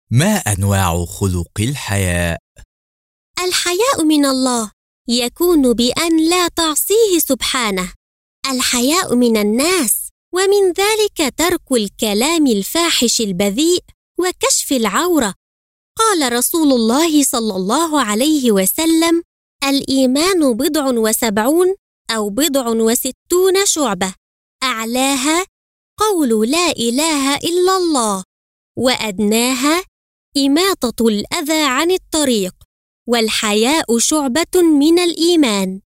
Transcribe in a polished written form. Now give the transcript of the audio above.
ما أنواع خلق الحياء؟ الحياء من الله يكون بأن لا تعصيه سبحانه. الحياء من الناس، ومن ذلك ترك الكلام الفاحش البذيء وكشف العورة. قال رسول الله صلى الله عليه وسلم: الإيمان 70 أو 60 شعبة، أعلاها قول لا إله إلا الله، وأدناها إماطة الأذى عن الطريق، والحياء شعبة من الإيمان.